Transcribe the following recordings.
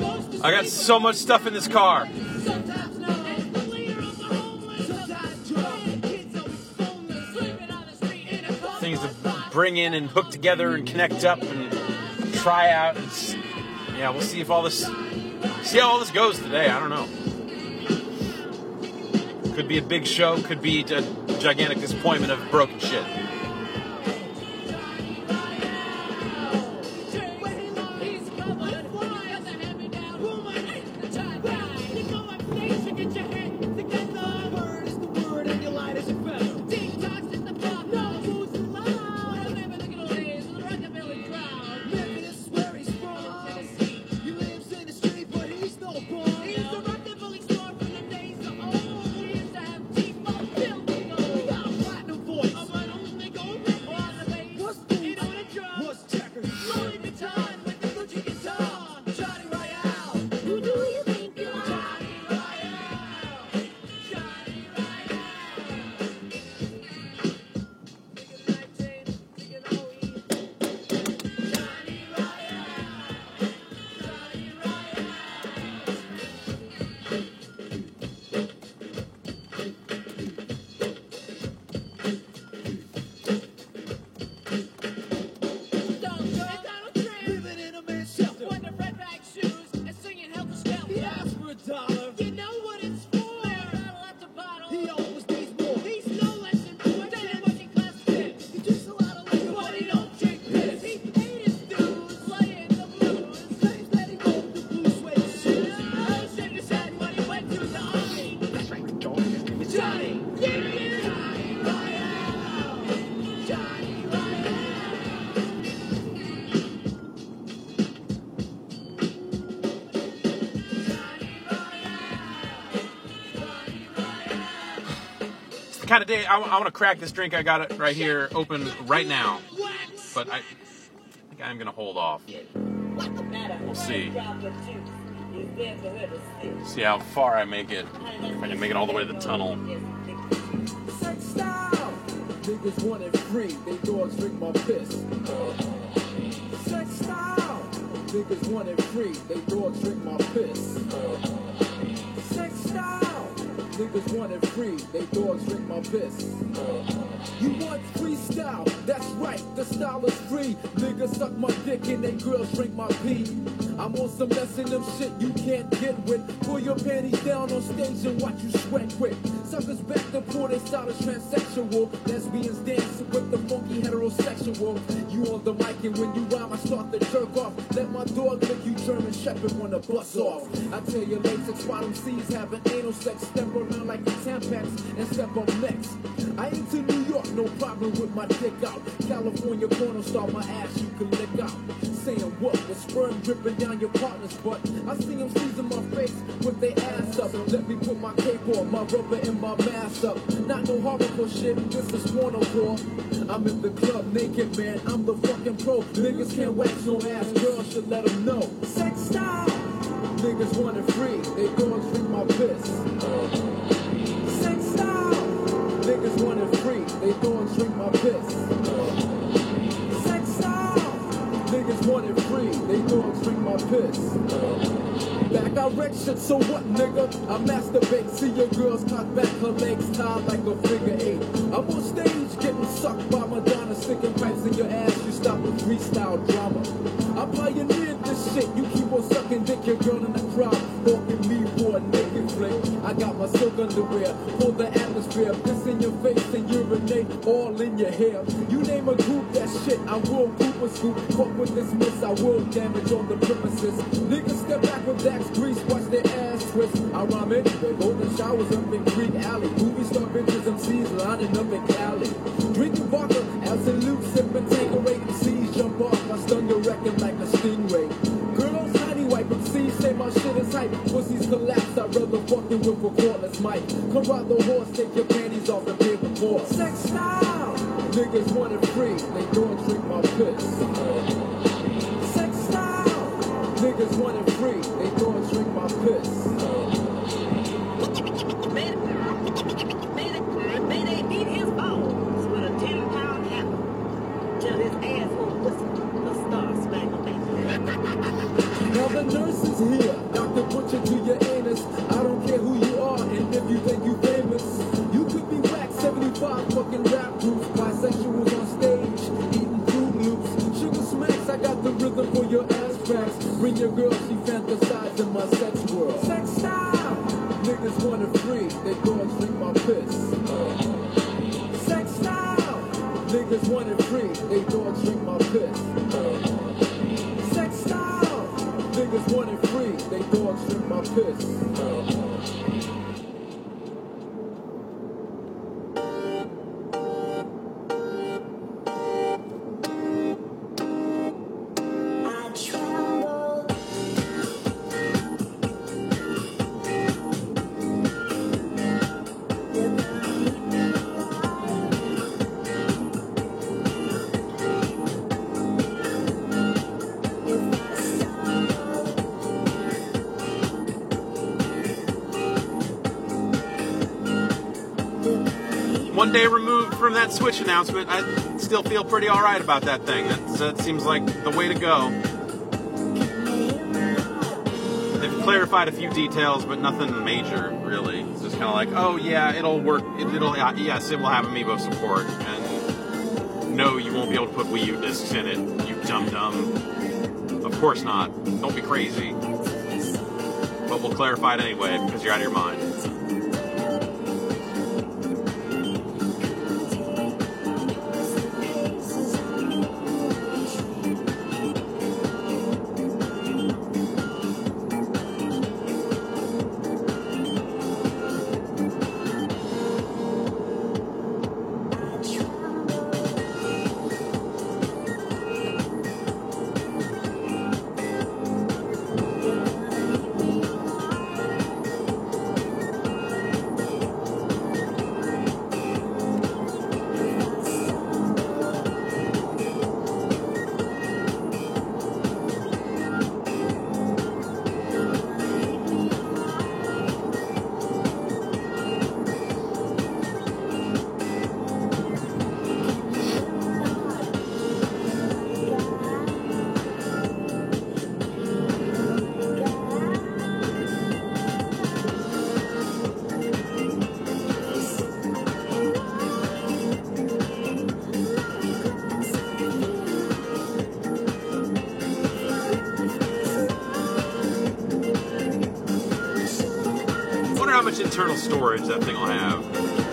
I got so much stuff in this car. Things to bring in and hook together and connect up and try out. And, yeah, we'll see how all this goes today. I don't know. Could be a big show. Could be a gigantic disappointment of broken shit. Kind of day I want to crack this drink. I got it right here open right now, but I think I'm gonna hold off. We'll see how far I make it, if I can make it all the way to the tunnel. Niggas want it free, they dogs drink my piss. Sex style. Niggas want it free, they dogs drink my piss. Sex style. Niggas want it free, they dogs drink my piss. You want freestyle? That's right, the style is free. Niggas suck my dick and they girls drink my pee. I'm on some less in them shit you can't get with. Pull your panties down on stage and watch you sweat quick. Suckers back to pour their style is transsexual. Lesbians dancing with the funky heterosexual. You on the mic and when you rhyme I start to jerk off. Let my dog lick you German Shepherd wanna bust off. I tell you latex bottom C's having anal sex. Step around like the Tampax and step up next. I ain't to New York, no problem with my dick out. California porno star, my ass you can lick out. Saying what? With sperm dripping down your partner's butt. I see them seizing my face with their ass up. Let me put my cape on, my rubber and my mask up. Not no hardcore shit, this is pornocore. I'm in the club naked, man, I'm the fucking pro. Niggas can't wax no ass, girls should let them know. Sex style. Niggas want it free, they dogs drink my piss. Sex style. Niggas want it free, they dogs drink my piss. Sex style. Niggas want it free, they dogs drink my piss. Back I wreck shit, so what, nigga? I masturbate, see your girls cock back her legs tied like a figure eight. I'm on stage getting sucked by Madonna, sticking pipes in your ass, you stop with freestyle drama. I pioneered this shit, you keep on sucking dick, your girl in the crowd, walking me for a naked flick. I got my silk underwear, for the atmosphere, piss in your face and urinate all in your hair. You name a group, that shit, I will poop a scoop. Fuck with this miss, I will damage on the premises. Niggas step back with Dax Grease, watch their ass twist. I rhyme anyway, golden showers up in Creek Alley. Movie star bitches, MCs lining up in Cali. Drinking vodka, absolute sipping, Tanqueray, MCs jump off. I stun your record like a stingray. Girls, honey wipe, MCs say my shit is hype. Pussies collapse, I'd rather fucking with a cordless mic. Come ride the horse, take your panties off the paper floor. Sex style. Niggas want it free, they don't drink my piss. Sex style. Niggas want it free, they don't drink my piss. May they beat his bones with a 10-pound hammer till his asshole whistle the star spangled banner. Now the nurse is here, She fantasized in my sex world. Sex style. Niggas wanna free, they dogs drink my piss. Sex style. Niggas want it free, they dogs drink my piss. Sex style. Niggas want it free, they dogs drink my piss. One day removed from that Switch announcement, I still feel pretty alright about that thing. That seems like the way to go. They've clarified a few details, but nothing major, really. It's just kind of like, oh yeah, it'll work. Yes, it will have Amiibo support. And no, you won't be able to put Wii U discs in it, you dum-dum. Of course not. Don't be crazy. But we'll clarify it anyway, because you're out of your mind. How much internal storage that thing will have.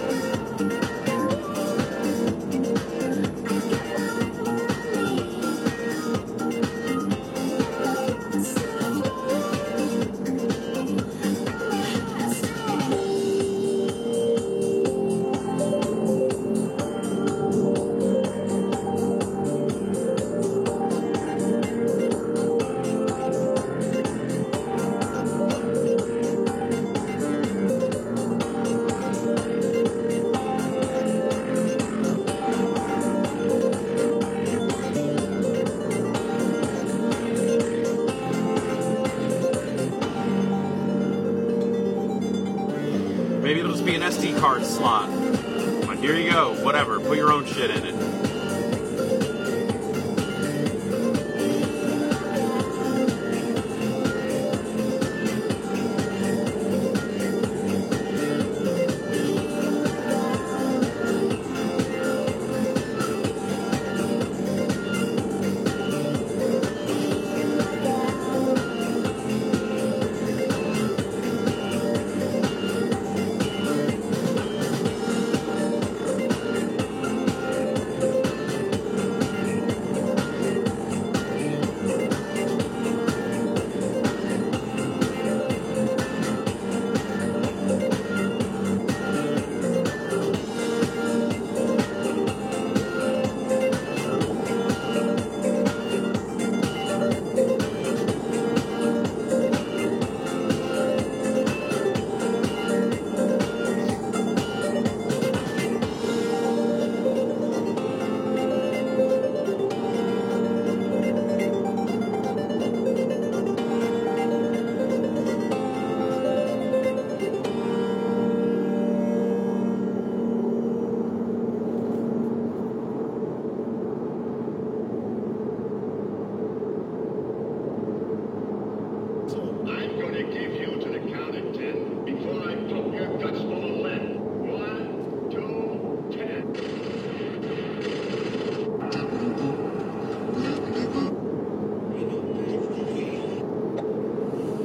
Maybe it'll just be an SD card slot. But here you go, whatever, put your own shit in it.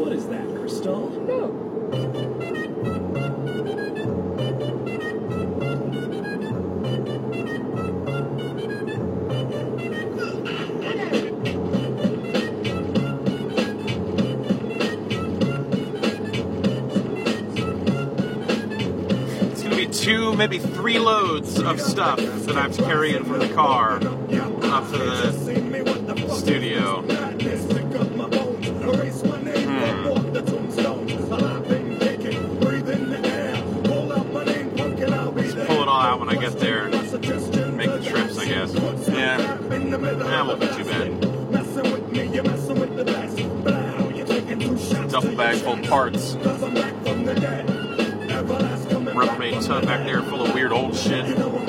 What is that, Crystal? No. It's gonna be 2, maybe 3 loads of stuff that I have to carry in from the car up to the studio. Pull it all out when I get there and make the trips, I guess. Yeah, that won't be too bad. Duffel bag full of parts. Rubbermaid tub back there full of weird old shit.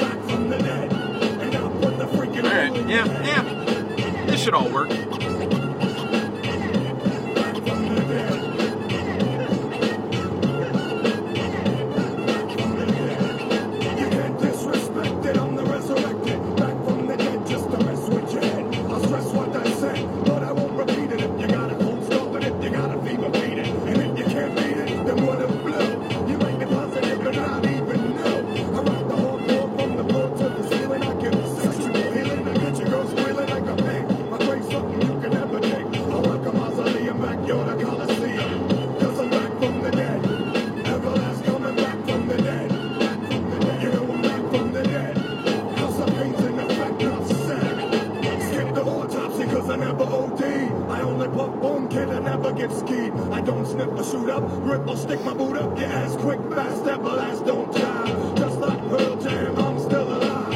Alright, yeah. This should all work. I don't snip or shoot up, rip or stick my boot up. Your ass quick, fast, everlast, don't jive. Just like Pearl Jam, I'm still alive.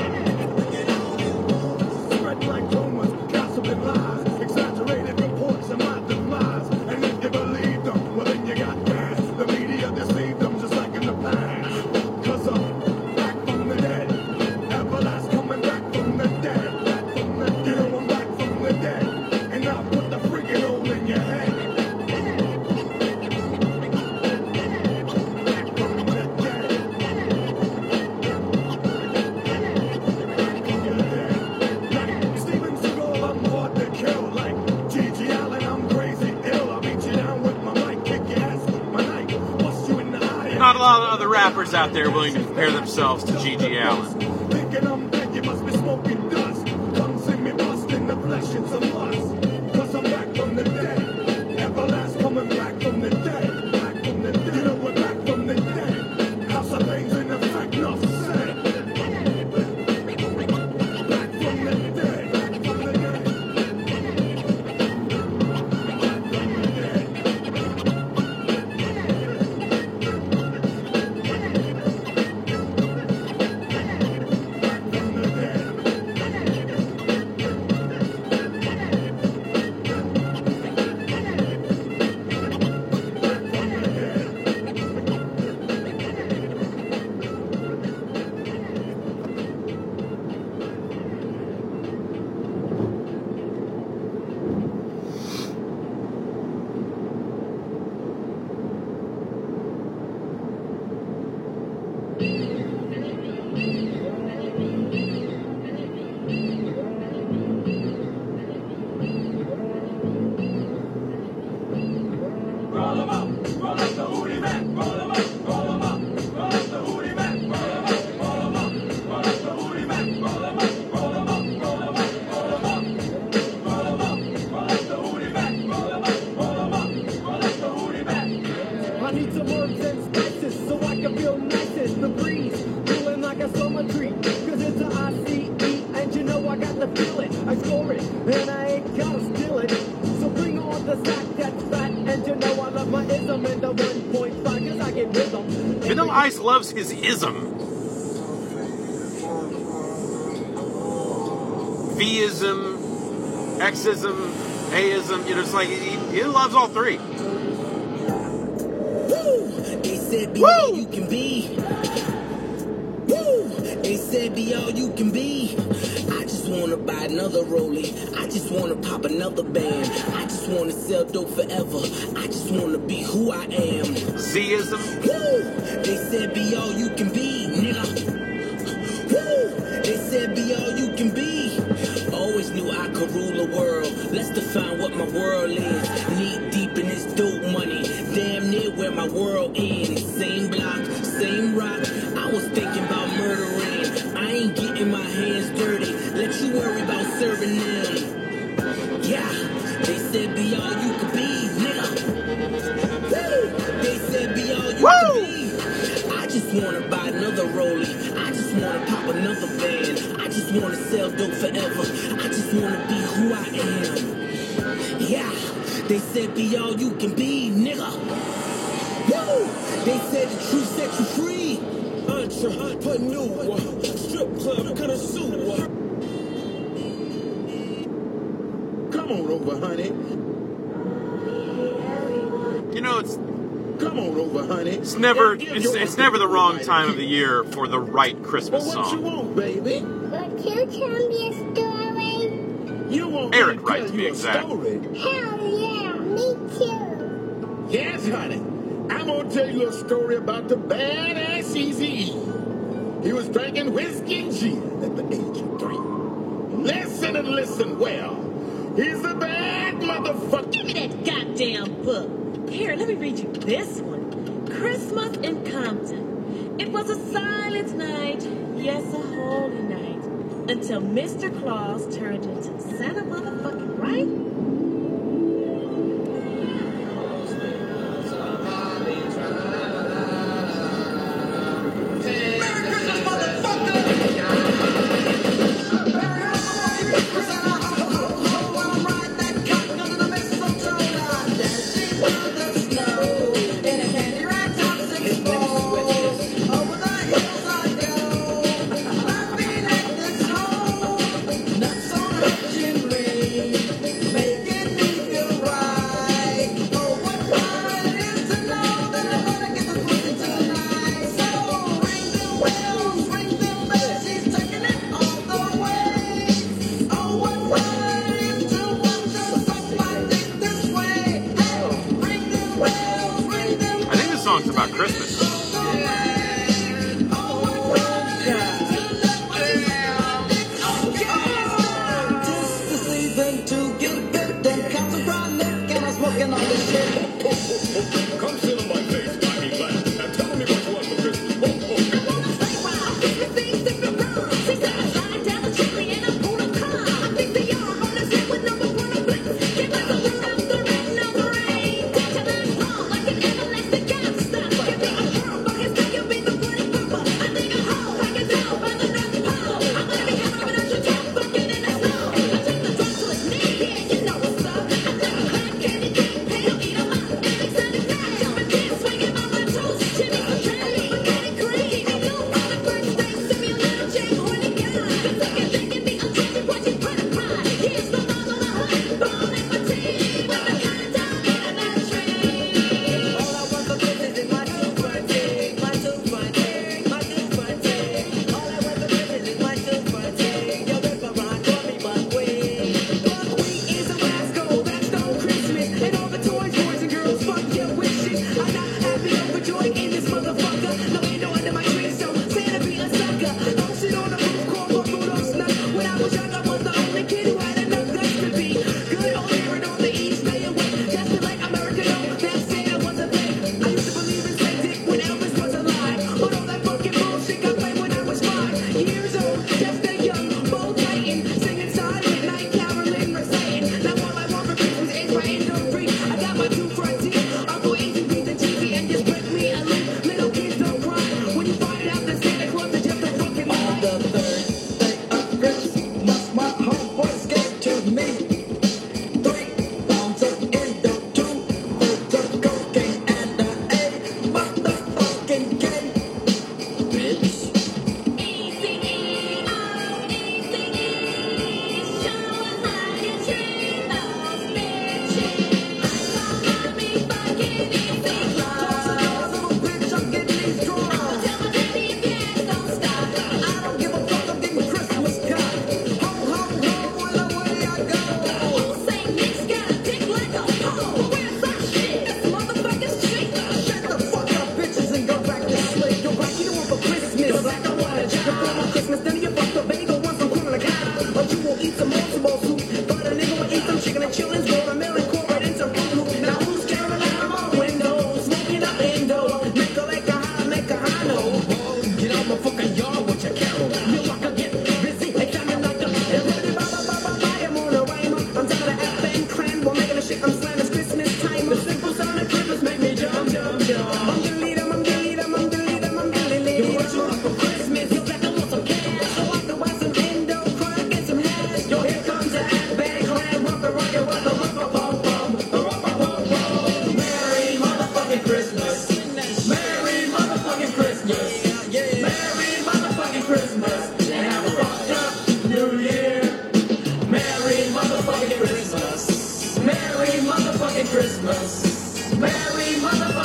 Spread like rumors, gossiping lies, exaggerated reports of my demise. And if you believe them, well then you got gas. The media deceived them just like in the past. Cause I'm back from the dead, everlast coming back from the dead. Back from the dead, you know I'm back from the dead. And I put the freaking hole in your head. Not a lot of other rappers out there willing to compare themselves to G.G. Allin. Thinking I'm dead, you must be smoking dust. Come see me bust in the flesh, it's a must. Cause I'm back from the dead. Everlast coming back from the dead. Back from the dead. You know we're back from the dead. House of Pain's in effect, enough said. Back from the dead. Back from the dead. Back from the dead. I need some herbs and spices so I can feel nicest. The breeze feeling like a summer tree. Cause it's a ICE and you know I got to feel it. I score it and I ain't gotta steal it. So bring on the sack that's fat. And you know I love my ism and the 1.5 cause I get rhythm. Vanilla Ice loves his ism. V-ism, X-ism, A-ism, you know, it's like he loves all three. They said be all you can be. Woo! They said be all you can be. I just wanna buy another rollie. I just wanna pop another band. I just wanna sell dope forever. I just wanna be who I am. Z-ism. Woo! They said be all you can be, nigga. Woo! They said be all you can be. Always knew I could rule the world. Let's define what my world is. Knee deep in this dope money. Damn near where my world ends. Same block, same rock. I was thinking about murdering. I ain't getting my hands dirty. Let you worry about serving them. Yeah, they said be all you could be, nigga. Woo! They said be all you could be. I just wanna buy another rollie. I just wanna pop another band. I just wanna sell dope forever. I just wanna be who I am. Yeah, they said be all you can be, nigga. Woo! They said the truth set you free. Entrepreneur, strip club connoisseur. Come on over, honey. You know, it's Come on over, honey. it's never the wrong time of the year for the right Christmas Well, what you song. want, baby? Would you tell me a story? You want Eric me to Wright, tell to be you a exact. story? Hell yeah, me too. Yes, honey. I'm gonna tell you a story about the badass Eazy-E. He was drinking whiskey and gin at the age of 3. Listen and listen well. He's a bad motherfucker. Give me that goddamn book. Here, let me read you this one. Christmas in Compton. It was a silent night, yes, a holy night, until Mr. Claus turned into Santa motherfucking right. I think this song's about Christmas. Come sit on my face, buy me glass, and tell me what you want for Christmas.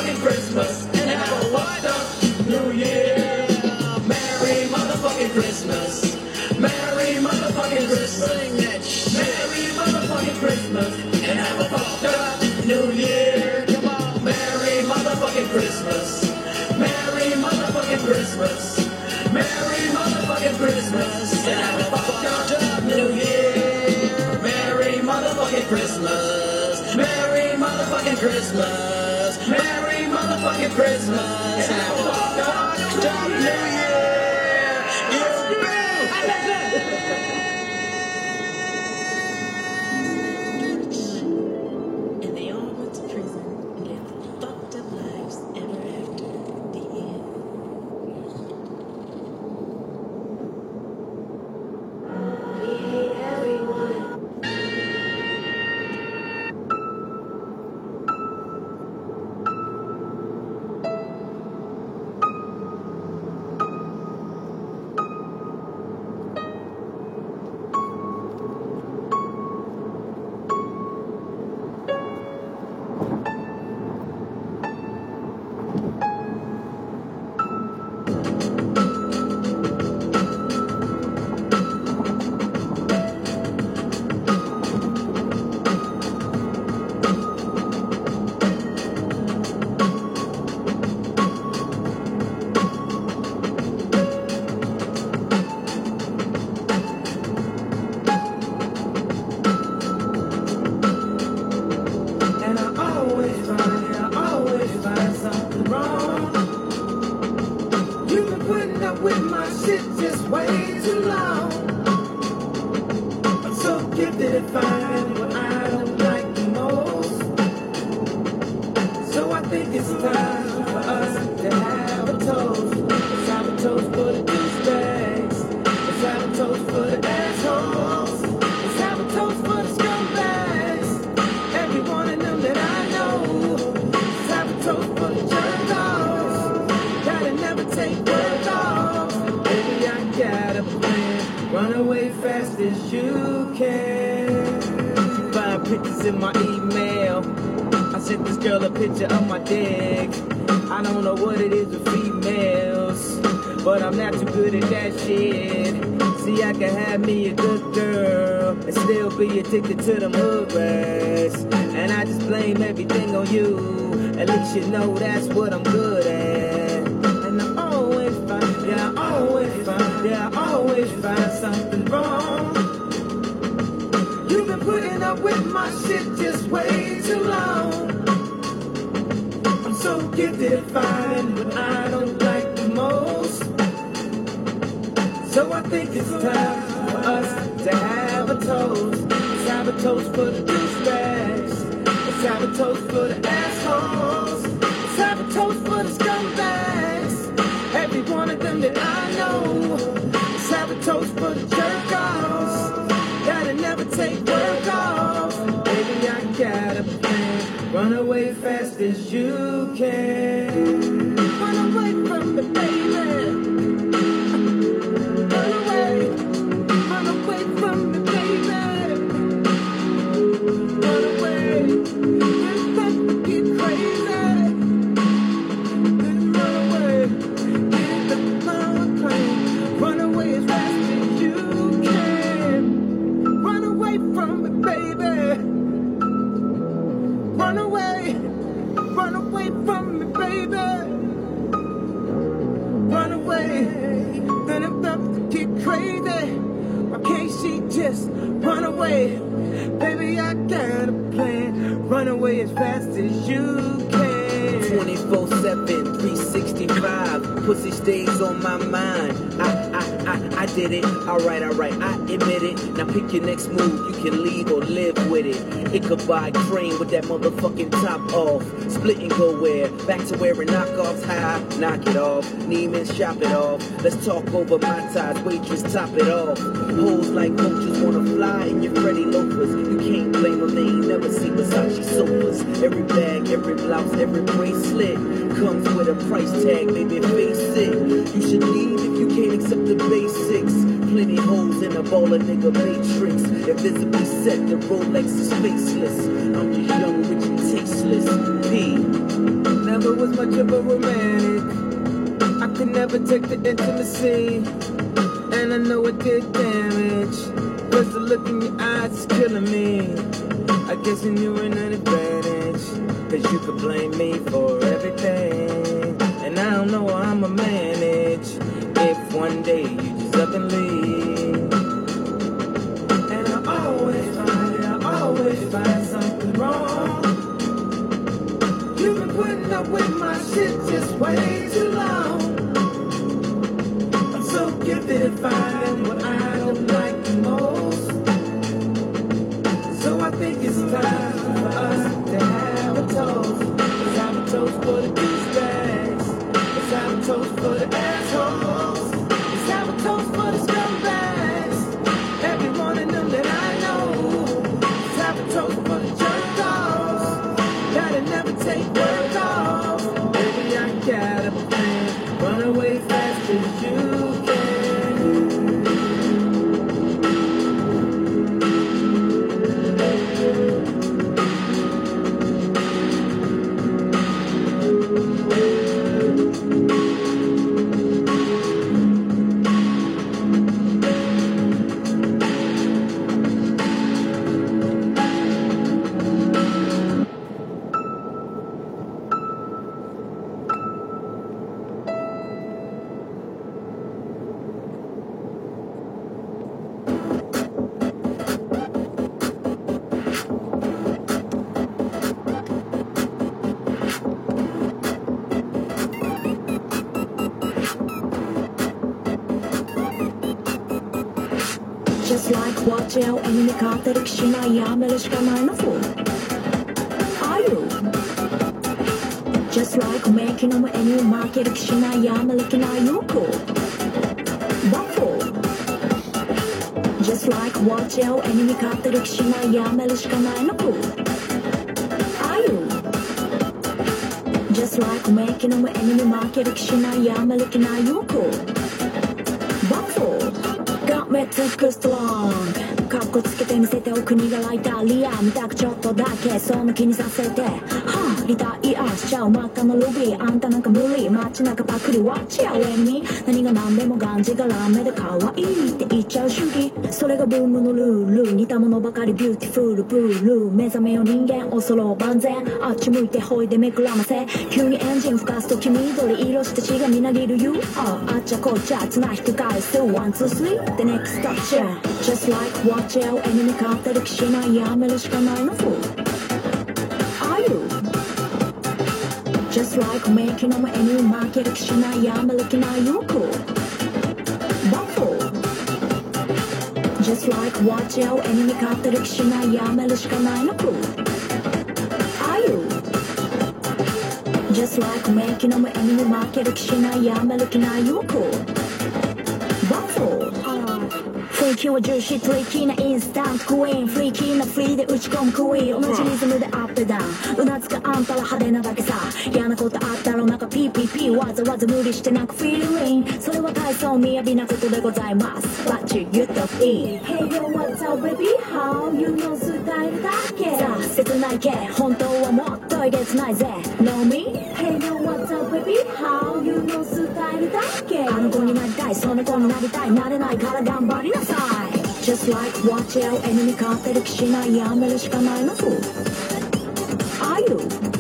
motherfucking Christmas and have a what up New Year. Merry motherfucking Christmas. Merry motherfucking Christmas. Sing that shit. Merry motherfucking Christmas and have a fucked up New Year. Come on. Merry motherfucking Christmas. Merry motherfucking Christmas. Merry motherfucking Christmas and have a fucked up New Year. Merry motherfucking Christmas. Merry motherfucking Christmas. Merry motherfucking Christmas and have a fucked up New Year. And they all went to prison and lived fucked up lives ever after. The end. We hate everyone. And I always find something wrong. You've been putting up with my shit just way too long. I'm so gifted at finding what I don't like the most. So I think it's time for us to have a toast. Let's have a toast for the douchebags. Let's have a toast for the assholes. Let's have a toast for the scumbags. Every one of them that I know. Let's have a toast for the jerk-offs. Gotta never take work off. Baby, I got a plan. Run away fast as you can. Find pictures in my email. I sent this girl a picture of my dick. I don't know what it is with females, but I'm not too good at that shit. See, I can have me a good girl and still be addicted to them hood rats. And I just blame everything on you. At least you know that's what I'm good at. And I always find something wrong. You've been putting up with my shit just way too long. I'm so gifted at finding what I don't like the most. So I think it's time for us to have a toast. Let's have a toast for the douchebags. Let's have a toast for the assholes. Let's have a toast for the scumbags. Every one of them that I know. Let's have a toast for the jerk-offs. Gotta never take work off. Baby, I got a plan. Run away fast as you can. Run away from me, baby. Run away. Run away from me, baby. Run away. It's time to get crazy. Run away. Get the plane. Run away as fast as you can. Run away from me, baby. Run away. Run away from me, baby. Run away. Then I'm about to get crazy. Why can't she just run away? Baby, I got a plan. Run away as fast as you can. 24/7, 365. Pussy stays on my mind. I did it. Alright, I admit it. Now pick your next move. You can leave or live with it. Ichabod Crane with that motherfucking top off. Split and go where? Back to wearing knockoffs. High, knock it off. Neiman, shop it off. Let's talk over my ties. Waitress, top it off. Hoes like roaches wanna fly in your Freddy loafers. You can't blame them. They ain't never seen Versace sofas. Every bag, every blouse, every bracelet comes with a price tag. Baby, face it. You should leave if you can't accept the basics. Plenty holes in a ball of nigga matrix. Invisibly set, the Rolex is faceless. I'm just young, rich, and tasteless. P. Never was much of a romantic. I could never take the intimacy, and I know it did damage. Cause the look in your eyes is killing me. I guess you knew an advantage, cause you could blame me for everything. And I don't know how I'ma manage if one day you just up and leave. And I always find something wrong. You've been putting up with my shit just way too long. I'm so gifted at finding what I don't like the most. So I think it's time for us to have a toast. Let's have a toast for the douchebags. Let's have a toast for the assholes. Let's have a toast for the scumbags. Every one of them that I know. Let's have a toast for the jerk dogs that'll never take work off. Baby, I got a plan. Run away fast as you can. Just like watch out エニメ買った歴史ないやめるしかないの fool Are you? Just like making them any 負ける気しないやめる気ないよ cool What for? Just like watch out エニメ買った歴史ないやめるしかないの fool Are you? Just like making them any 負ける気しないやめる気ないよ cool What for? Got me too strong カッコつけて見せてお国がライターリア見たくちょっとだけその気にさせてはあリタイアしちゃう真っ赤なルビーあんたなんか無理街中パクリ割っちゃう上に何が何でもがんじがらめで可愛いって言っちゃう主義それがブームのルール似たものばかりビューティフルブルー目覚めよ人間恐ろ万全あっち向いてほいでめくらませ急にエンジン吹かすと黄緑色して血がみなぎる You あっちゃこっちゃ綱引き返す One, two, three The next touch Just like watch out エニメ買った歴史ないやめるしかないの fool Are you? Just like making them any 負ける気しないやめる気ないよ cool What for? Just like watch out エニメ買った歴史ないやめるしかないの cool Are you? Just like making them any 負ける気しないやめる気ないよ cool What for? 雰囲気は重視トリッキーなインスタントクイーンフリーキーなフリーで打ち込むクイーン同じリズムでアップダウンうなずくあんたら派手なだけさ嫌なことあったらなんか PPP わざわざ無理してなんかフィールインそれは大層雅なことでございます What you get to be Hey yo what's up baby how you know スタイルだけさあ切ないけ本当はもっとえげつないぜ Know me Hey yo what's up baby how you know スタイルだけあの子になりたいその子になりたいなれないから頑張りなさいJust like watch out エニメ買った歴史ないやめるしかないの fool Are you?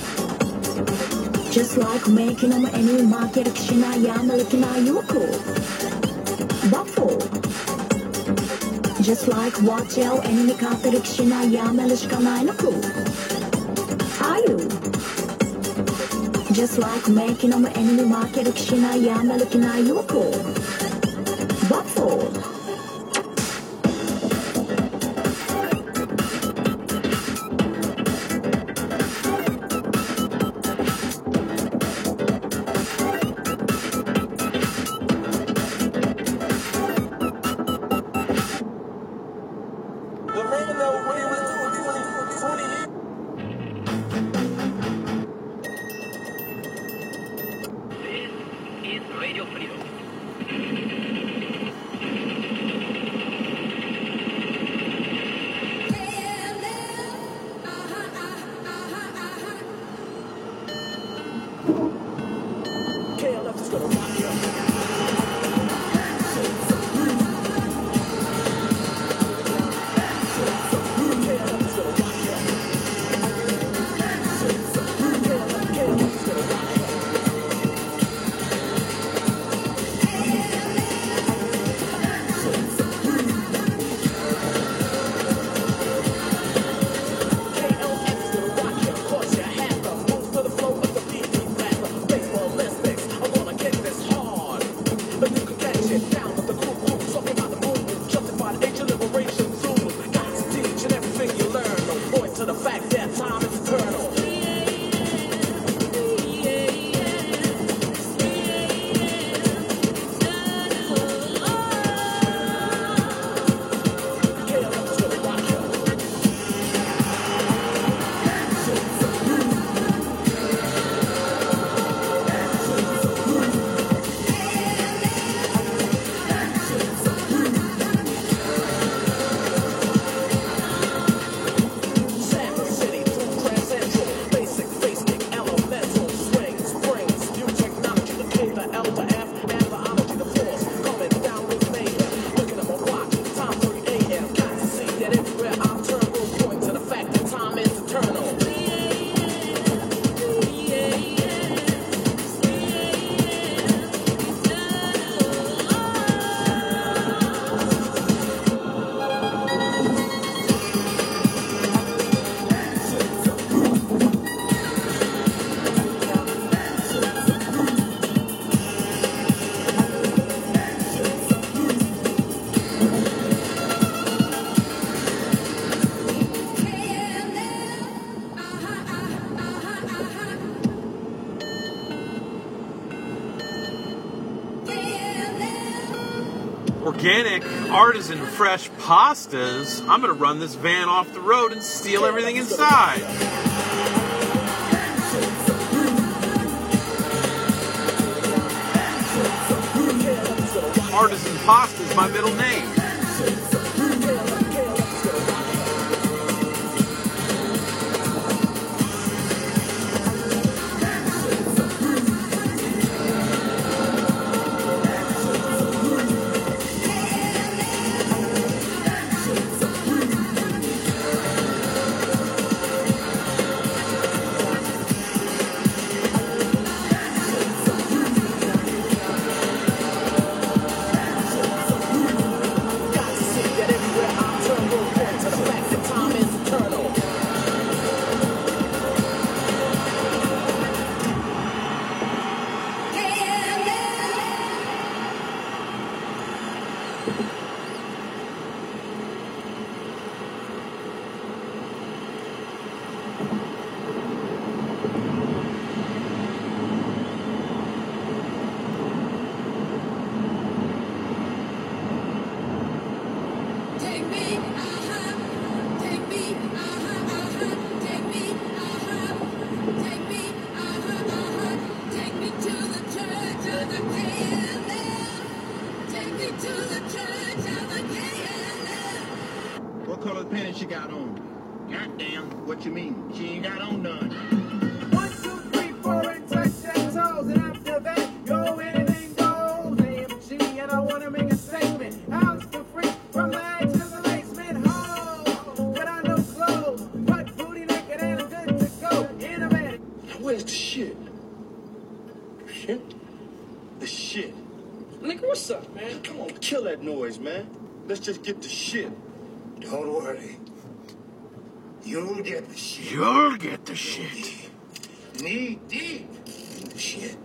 Just like making them any 負ける気しないやめる気ないよ cool What for? Just like watch out エニメ買った歴史ないやめるしかないの cool Are you? Just like making them any 負ける気しないやめる気ないよ cool What for? Uh-huh. Organic, artisan, fresh pastas. I'm gonna run this van off the road and steal everything inside. Artisan pasta is my middle name. What color pants she got on? Goddamn, what you mean? She ain't got on none. 1, 2, 3, 4, and touch that toes, and after that, yo, anything goes. AMG, and I wanna make a statement. House for free, from the edge to the basement. Ho, but I know clothes, butt booty naked, and I'm good to go. Innovative. Where's the shit? Shit? The shit. Nigga, what's up, man? Come on, kill that noise, man. Let's just get the shit. Don't worry. You'll get the shit. You'll get the shit. Knee deep in the shit.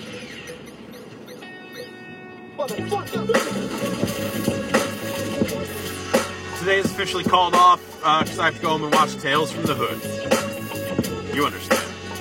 Today is officially called off because I have to go home and watch Tales from the Hood. You understand.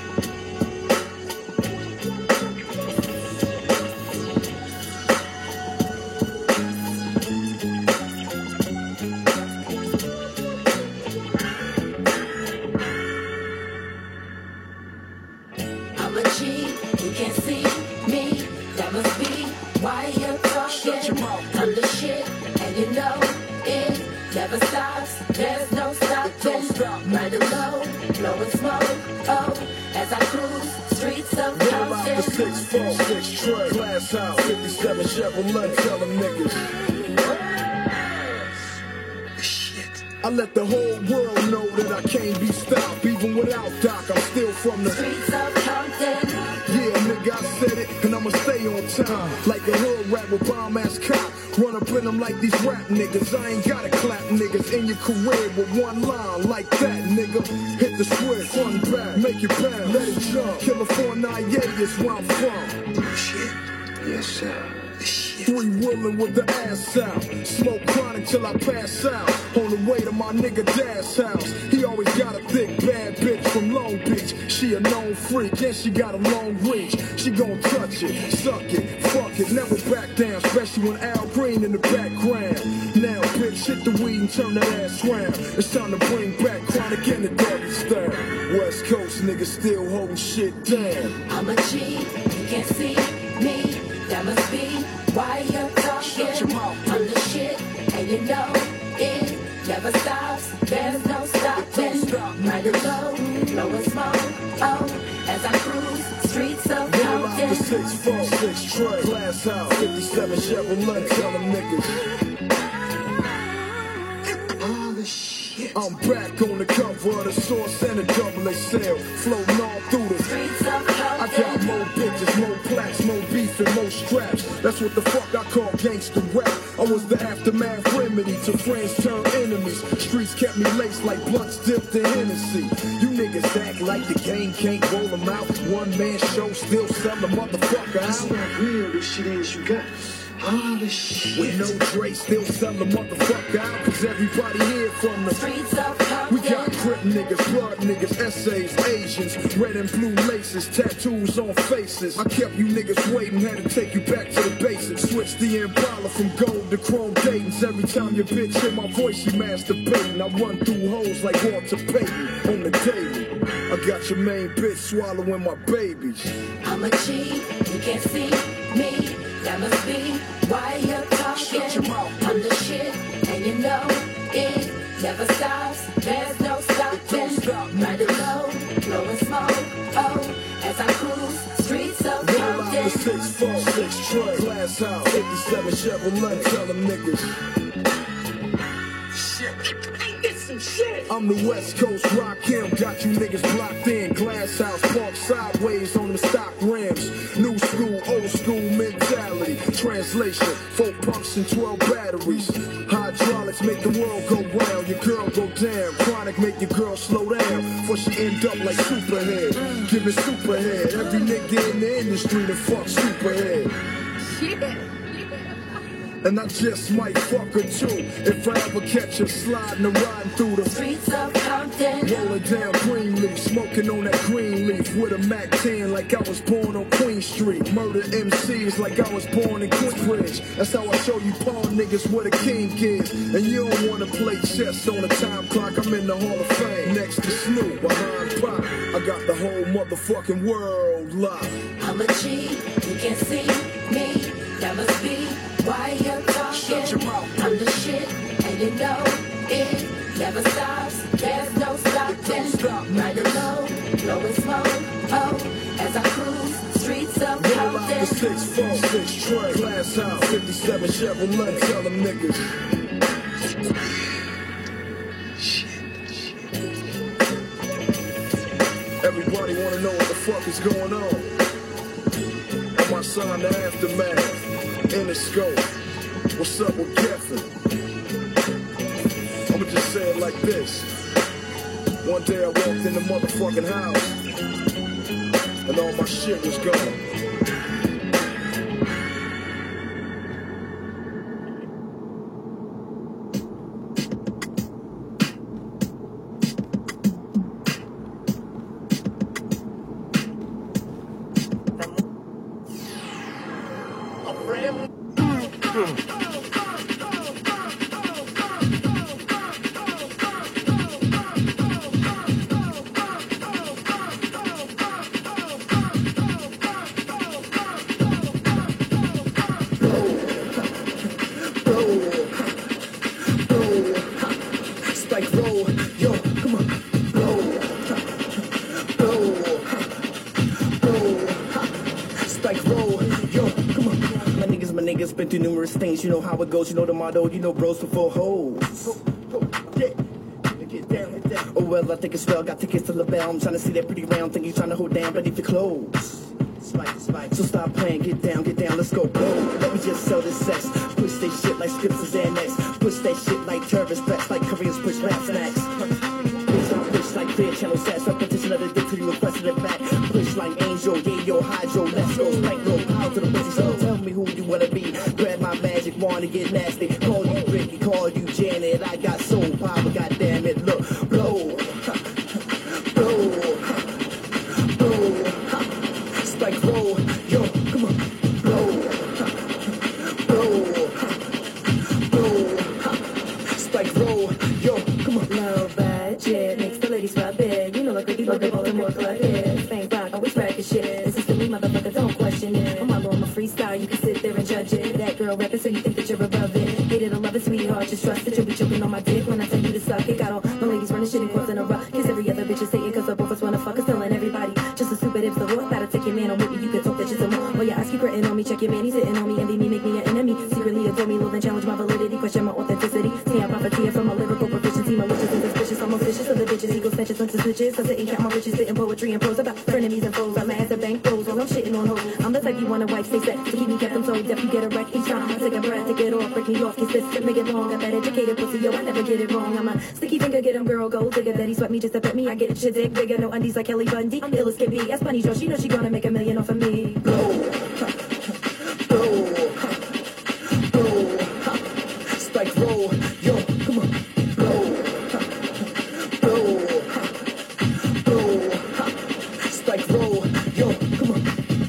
I'm a G, you can't see me. That must be why you're talking. I'm the shit, and you know it never stops. There's no stopping. Riding low, blowing smoke. Oh, as I cruise streets of Compton. the 6'4", 6 Trey, Glass House, 57 Chevrolet, tell them niggas. I let the whole world know that I can't be stopped. Even without Doc, I'm still from the Streets of Compton. Yeah, nigga, I said it, and I'ma stay on time. Like a hood rat with bomb-ass cop. Run up in them like these rap niggas. I ain't gotta clap niggas in your career with one line like that, nigga. Hit the switch, front back, make it bounce, let it jump. Killer 498 is where I'm from. Shit. Yes, sir. Free willin' with the ass out. Smoke chronic till I pass out. On the way to my nigga Dad's house. He always got a thick bad bitch from Long Beach. She a known freak and she got a long reach. She gon' touch it, suck it, fuck it, never back down. Especially when Al Green in the background. Now bitch, hit the weed and turn that ass round. It's time to bring back chronic in the doggy style. West Coast niggas still holding shit down. I'm a G, you can't see me. That must be why you're talking. I'm the shit, and you know it never stops. There's no stopping. Ride it low, blowing smoke. Oh, as I cruise streets of Roll out the Compton. 6'4", 6 Trey, Glass House, 57 Chevrolet, tell them niggas. I'm back on the cover of the Source and the Double XL, floating all through the Streets of I got Compton. more bitches, more plaques, more beef, and more straps. That's what the fuck I call gangsta rap. I was the aftermath remedy to friends turned enemies. Streets kept me laced like blunts dipped in Hennessy. You niggas act like the game can't roll them out. One man show still sell the motherfucker out. Real this shit is you got. All this shit. With no Dre, still sell the motherfucker out. Cause everybody here from the Streets of We got Compton. Crip niggas, blood niggas, essays, Asians, red and blue laces, tattoos on faces. I kept you niggas waiting, had to take you back to the basics. Switch the Impala from gold to chrome Dayton's. Every time your bitch hear my voice, she masturbating. I run through hoes like Walter Payton on the daily. I got your main bitch swallowing my babies. I'm a G, you can't see me. That must be why you're talking. I'm the shit, and you know it never stops. There's no stopping. Ride it low, blowing smoke. Oh, as I cruise streets of Roll out the Compton. 6'4", 6 Trey, Glass House, 57 Chevrolet, tell them niggas. I'm the West Coast Rakim, got you niggas blocked in. Glass House, park sideways on the stock rims. New school, old school mentality. Translation, 4 pumps and 12 batteries. Hydraulics make the world go round, your girl go down. Chronic make your girl slow down, before she end up like Superhead. Giving Superhead, every nigga in the industry to fuck Superhead. And I just might fuck her too, if I ever catch her sliding or riding through the Streets of Compton. rolling down Greenleaf, smoking on that green leaf with a Mac 10 like I was born on Queen Street. Murder MCs like I was born in Queensbridge. That's how I show you pawn niggas where the king is. And you don't wanna play chess on a time clock. I'm in the Hall of Fame next to Snoop behind Pop. I got the whole motherfucking world locked. I'm a G, you can't see me. That must be why you're talking. I'm the shit, and you know it never stops. There's no stopping. Ride it low, blowing smoke. Oh, as I cruise streets of Roll out the Compton. 6'4", 6 Trey, Glass House, 57 Chevrolet, tell them niggas. Everybody wanna know what the fuck is going on. And my son, the Aftermath, Interscope. What's up with Geffen? I'ma just say it like this. One day I walked in the motherfucking house, and all my shit was gone. Spike roll, yo, come on. Roll, roll, roll. been through numerous things. You know how it goes, you know the motto, you know bros before hoes. Yeah. Get down, get down. Oh well, I think it's well. Got tickets to LaBelle. I'm trying to see that pretty round thing you trying to hold down beneath your clothes. Spike. So stop playing, get down, let's go, blow. Let me just sell this sex. Push that shit like scripts and next. Push that shit like terrorist threats, like Koreans push rap snacks. Push like clear channel sets. Repetition of the dick till you requested it back. Push like Angel, yeah, yo, Hydro, let's go. Spank low, power to the pussy, so tell me who you wanna be. Grab my magic wand and get nasty. Call you Ricky, call you Janet. I got soul power, goddamn it, look, blow. Spike roll, yo, come on, blow. Spike roll, yo, come on. Low budget makes the ladies rub it. You know like Ricky Bobby Baltimore club it. Fang rock, always bracket shit. This is the me, motherfucker, don't question it. I'm all on my freestyle, you can sit there and judge it. That girl rapping, so you think that you're above it. Hate it or love it, sweetheart, just trust it. You'll be choking on my dick when I tell you to suck it. Got all my ladies running shit and crossing a rock. Kiss every other bitch is saying, cause the both of us wanna fuck us, telling everybody. Just a stupid if the horse better take your man on with me. You can talk that shit some more. Well, your eyes keep gritting on me. Check your man, he's sitting on me. Envy me, make me an enemy. Secretly adore me, love and challenge my validity. Question my authenticity. See, I profiteer from my lyrical proficiency. Malicious and suspicious. I'm officious of the bitches. Ego snatches, links and switches. I sit and count my riches. Spitting poetry and prose about frenemies and foes. I'm ass and bank rolls while I'm shitting on hoes. I'm the type you wanna wife, stay set. To keep me kept, I'm so deaf. You get a wreck each time. I take a breath, take it off, break me off. Kiss this, script, make it long. Got that educated pussy, yo, I never get it wrong. I'm a sticky finger, get him girl, gold digger. That he sweat me just to pet me. I get it, shit dick bigger. No undies like Kelly Bundy. I'm ill as can be. Ask Bunny Joe, she know she gonna make $1 million off of me. Spike roll, yo, come on, spike roll, yo, come on,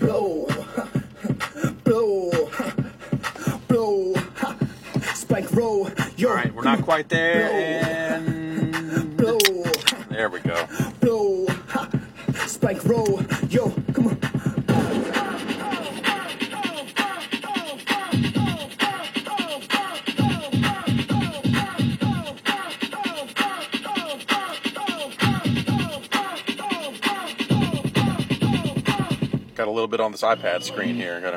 spike roll, yo. All right, we're not quite there. And there we go. Spike roll, yo, come on. Got a little bit on this iPad screen here. Gotta.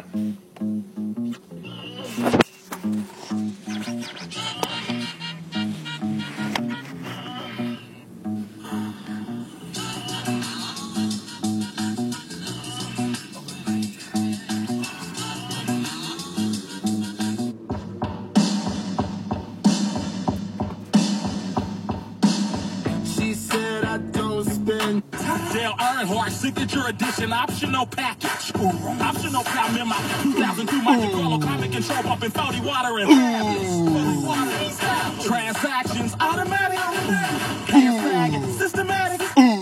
She said I don't spend. Dale Earnhardt signature edition optional package. Optional power in my 2002 Monte Carlo climate control pumping 40 water and transactions automatic. Tag systematic.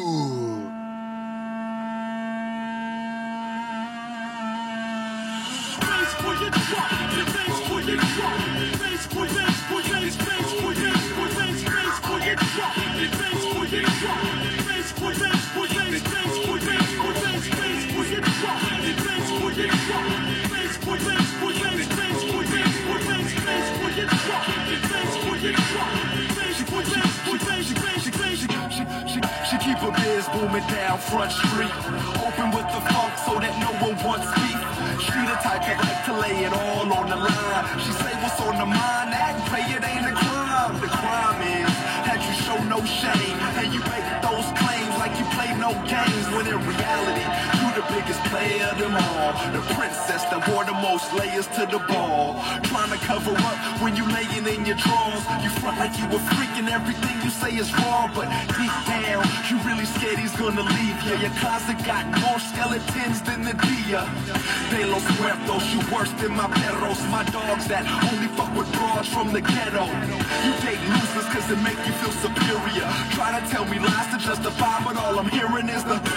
She keep her biz booming down Front Street. Open with the funk so that no one wants beef. She the type that like to lay it all on the line. She say what's on the mind, that pay it ain't a crime. The crime is that you show no shame and you make those claims like you play no games. When in reality, you the biggest player of them all. The princess that wore the most layers to the ball. Trying to cover up when you laying in your drawers. You front like you a freak and everything you say is wrong, but deep down, you really scared he's gonna leave you. Your closet got more skeletons than the dia. De los muertos, you worse than my perros. My dogs that only fuck with broads from the ghetto. You date losers cause it make you feel superior. Try to tell me lies to justify, but all I'm hearing is the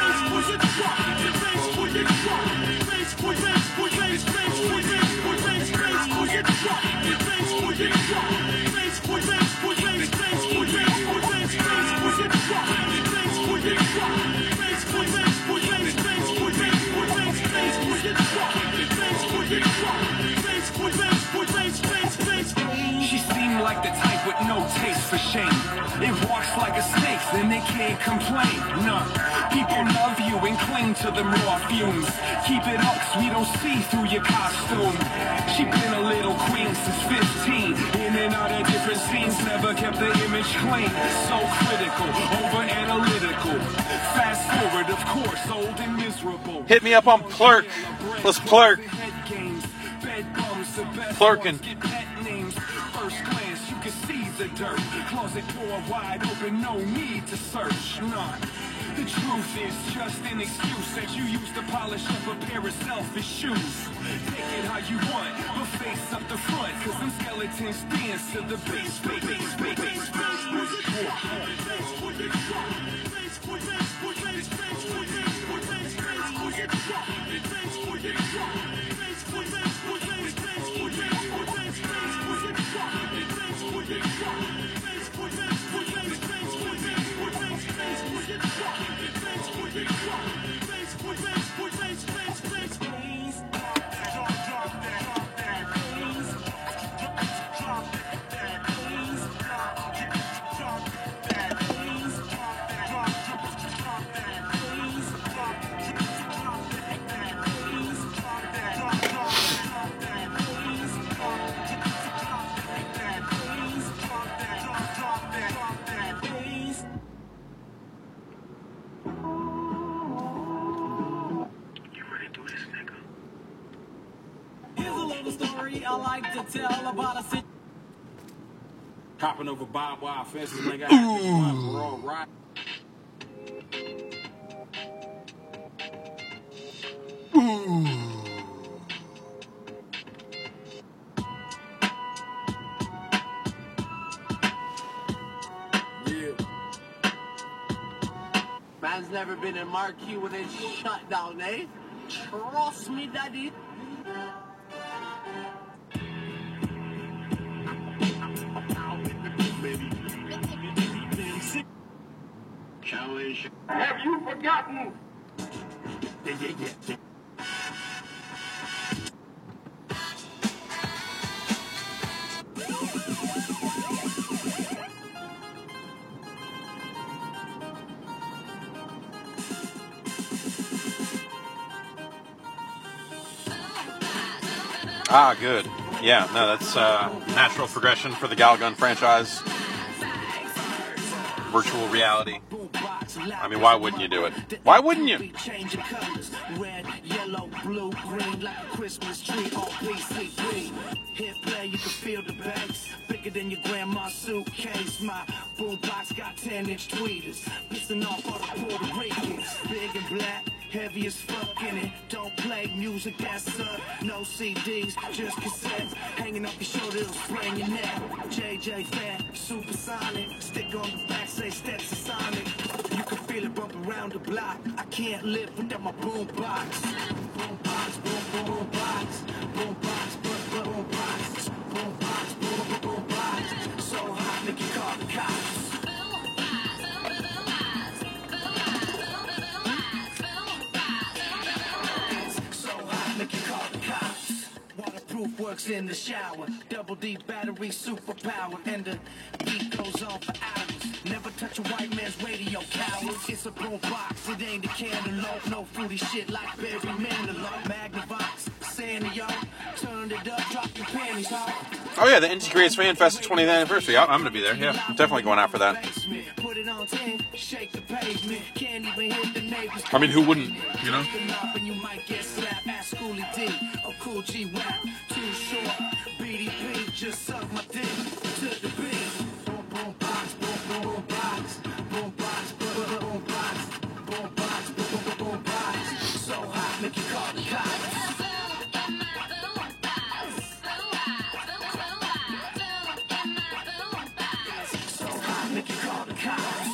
She seemed like the type with no taste for shame. It walks like a snake, then they can't complain. No, people love you and cling to them raw fumes. Keep it up so we don't see through your costume. She been a little queen since 15. In and out of different scenes, never kept the image clean. So critical, over analytical. Fast forward, of course, old and miserable. Hit me up on Plurk. Let's Plurk. Plurkin'. First glance, you can see the dirt. Closet door wide open, no need to search. Nah. The truth is just an excuse that you use to polish up a pair of selfish shoes. Take it how you want, but face up the front, cause them skeletons dance to the bass. I like to tell about a situation. Hopping over barbed wire fences, nigga. I had this one, we're all right. Man's never been in Marquee with a shutdown, eh? Trust me, daddy. Challenge. Have you forgotten? Yeah. Ah, good. Yeah, no, that's natural progression for the Galgun franchise. Virtual reality. I mean, why wouldn't you do it? Why wouldn't you? Red, yellow, blue, green, like a Christmas tree. All PCP. Hit play, you can feel the bass. Bigger than your grandma's suitcase. My boombox got 10-inch tweeters. Pissing off all the Puerto Ricans. Big and black, heavy as fuck in it. Don't play music, that's no CDs, just cassettes. Hanging up your shoulder, it'll sprain your neck. JJ Fat, supersonic. Stick on the back, say steps are sonic. You can feel it bump around the block. I can't live without my boombox. Boombox, boom, boom, boombox. Boombox, boom, boom, boombox. Boombox, boom, boom, boombox. So hot, make you call the cops. Waterproof works in the shower. Double D battery superpower. And the beat goes on for hours. Never touch a white man's radio, cowards. It's a boom box, it ain't a cantaloupe. No fruity shit like Barry Manilow. Magnavox, Sandio. Turned it up, drop your panties off. Oh yeah, the NT Creates Fan Fest 20th anniversary. I'm going to be there. Yeah, I'm definitely going out for that. Put it on 10, shake the pavement. Can't even hit the neighbors. I mean, who wouldn't, you know? And you might get slapped. Ask Schoolie D or Cool G Rap. Too short, BDP, just suck my dick to the beat. Boom, boom, box, boom, boom, boom, box. Boom, box, boom, boom, boom, box. Boom, box, boom, boom, boom, boom, box. So hot, make you call the cops. So hot, make you call the cops.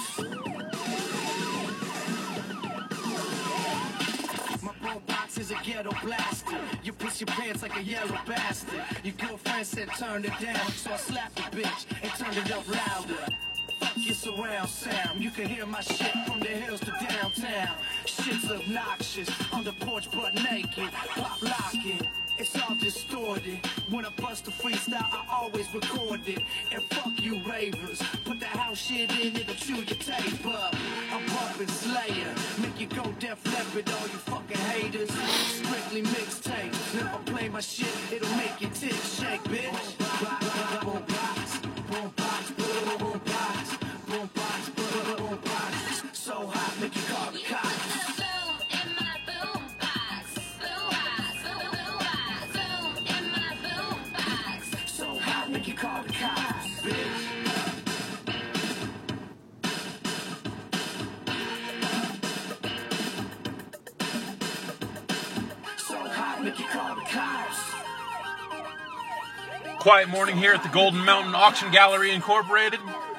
My boombox is a ghetto blaster. You piss your pants like a yellow bastard. Your girlfriend said turn it down, so I slapped the bitch and turned it up louder. Fuck your surround sound. You can hear my shit from the hills to downtown. Shit's obnoxious. On the porch butt naked. Pop locking. It's all distorted. When I bust a freestyle, I always record it. And fuck you ravers, put the house shit in, it'll chew your tape up. I'm bumping Slayer, make you go Def Leppard, all you fucking haters. Strictly mixtape, never play my shit, it'll make your tits shake, bitch. Boom box, boom box, boom box, boom box, boom box. So hot, make you call the cops. Make you call the cops, bitch. So hot, make you call the cops. Quiet morning here at the Golden Mountain Auction Gallery Incorporated.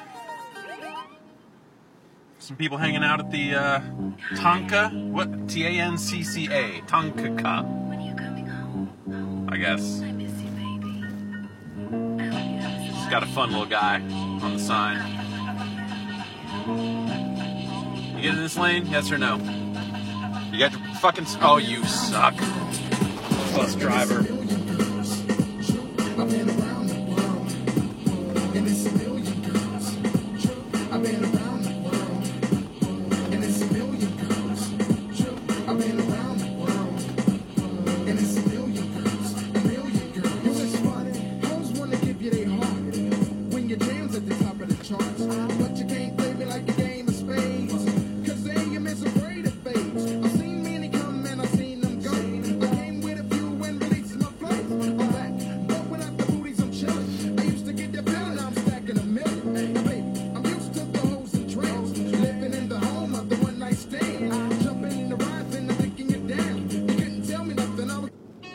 Some people hanging out at the Tancca, what? T-A-N-C-C-A, Tancca. When are you coming home? I guess. I miss you, baby. I hope you have It's got a fun little guy on the sign. You get in this lane? Yes or no? You got your fucking... Oh, you suck. Bus driver. I've been around the world, and it's a million girls. I've been around the world, and it's a million girls. I've been around the world, and it's a million girls. A million girls. You know it's funny, hoes wanna give you their heart when your jams at the top of the charts, but you can't play me like a game of spades, 'cause the aim is afraid of fades. I've seen many come and I've seen them go. I came with a few and released my place. I'm back. I used to get that feeling, now I'm stacking a million. Hey, baby, I'm used to the hoes and trends. Living in the home of the one night stand. Jumping in the rides and I'm thinking you down. You couldn't tell me nothing, I was...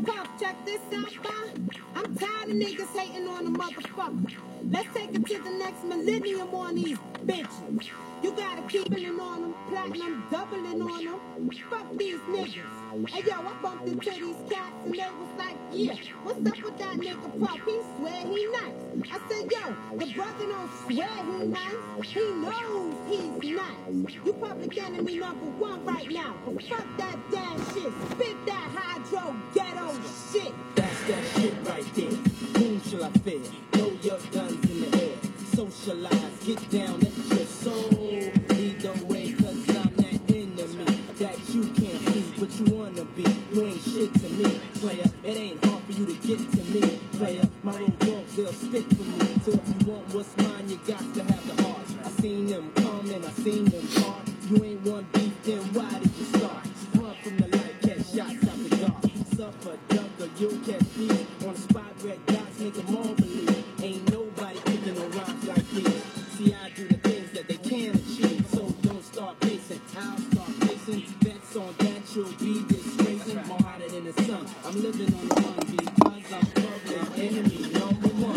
Puff, check this out, bye. I'm tired of niggas hating on a motherfucker. Let's take it to the next millennium on these bitches. You gotta keep it on them, platinum doubling on them. Fuck these niggas. Hey yo, I bumped into these cats and they was like, yeah, what's up with that nigga Puff? He swear he nice. I said, yo, the brother don't swear he nice. He knows he's nice. You public enemy #1 right now. But fuck that damn shit. Spit that hydro ghetto shit. That's that shit right there. Whom shall I fear? Throw your guns in the air. Socialize, get down, let your soul lead the way. Cause I'm that enemy that you can't be, but you wanna be. You ain't shit to me, player. It ain't hard for you to get to me, player. My little dogs, they'll stick for me. So if you want what's mine, you got to have the heart. I seen them come and I seen them part. You ain't one beef, then why did you start? Run from the light, catch shots out the dark. Suffer, duck, or you'll catch these. On the spot, red dots, make them all believe. Ain't nobody kicking no rhymes like these. See, I do the things that they can achieve. So don't start pacing, I'll start pacing. Bets on that you'll be disgracing. More hotter than the sun. I'm living on the run because I'm public enemy #1.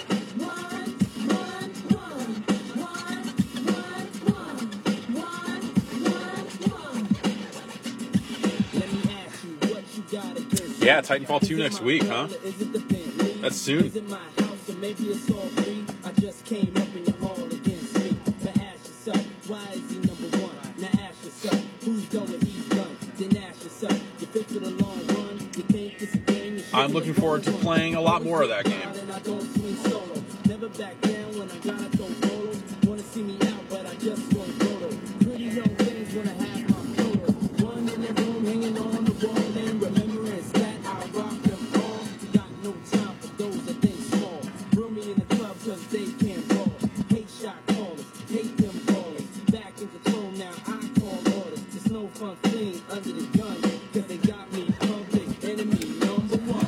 Yeah, Titanfall 2 next week, huh? That's soon. Maybe it's all free. I just came up in your hall against me. Now ask yourself, why is he #1? Now ask yourself, who's done what he's done? Then ask yourself, you fit for the long run? You think it's a game? I'm looking forward to playing a lot more of that game. I don't swing solo. Never back down when I gotta throw photos. Wanna see me out, but I just want photos. Pretty young things wanna have my photos. One in the room hanging on the wall and remembrance that I rock them all. Got no time for those that think small. Room me in the club cause they can't ball. Hate shot callers, hate them callers. Back in control now, I call orders. It's no fun thing under the gun cause they got me public enemy #1.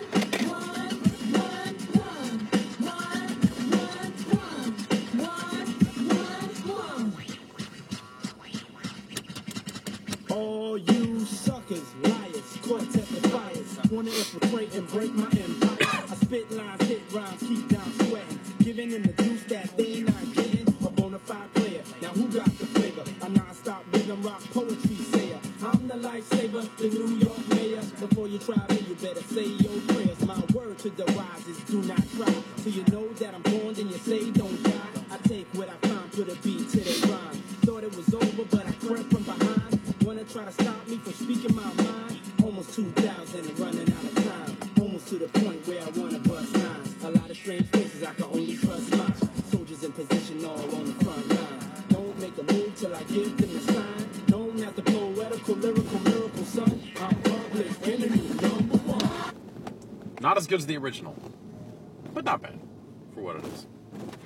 All you suckers, liars, caught testifiers, wanna infiltrate and break my empire. I spit lines, hit rhymes, keep down sweating, giving them the juice that they not getting. A bona fide player, now who got the flavor? A non-stop rhythm rock poetry sayer. I'm the lifesaver, the New York mayor. Before you try me, you better say your prayers. My word to the wise is do not try. So you know that I'm born, then you say don't die. I take what I find, put a beat to the rhyme. Thought it was over, but I crept from behind. Wanna try to stop me from speaking my mind? Almost 2,000 and running out of time. Almost to the point where I wanna bust lines. A lot of strange faces, I can only trust mine. Soldiers in position all on the front line. Don't make a move till I give them the sign. Known as the poetical, lyrical miracle son. I'm public enemy #1. Not as good as the original, but not bad for what it is.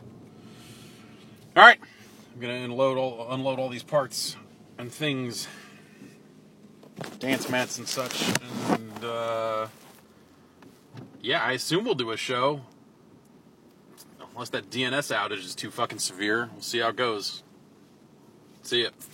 All right, I'm gonna unload all these parts and things, dance mats and such, and yeah, I assume we'll do a show. Unless that DNS outage is too fucking severe. We'll see how it goes. See ya.